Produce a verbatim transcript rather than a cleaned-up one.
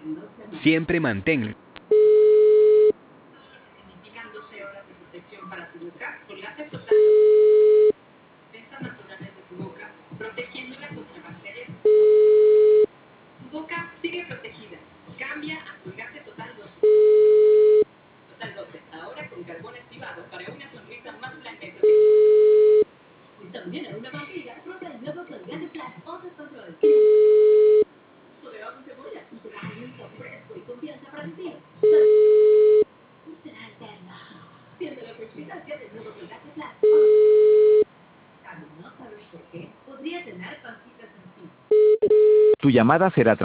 Siempre mantén Significan doce horas de protección para tu boca. Colgate Total defensas naturales de tu boca, protegiéndola contra bacterias. Tu boca sigue protegida. Cambia a Colgate Total doce. Total doce, ahora con carbón activado para una sonrisa más blanca y protegida. Y también a una barriga, prueba el nuevo Colgate Plus Autocontrol. Poderoso cebolla y te da aliento fresco y confianza para el día. Será eterno. Siente la sustancia del nuevo Colgate Plus. ¿No sabes por qué? Podría tener pancitas en sí. Tu llamada será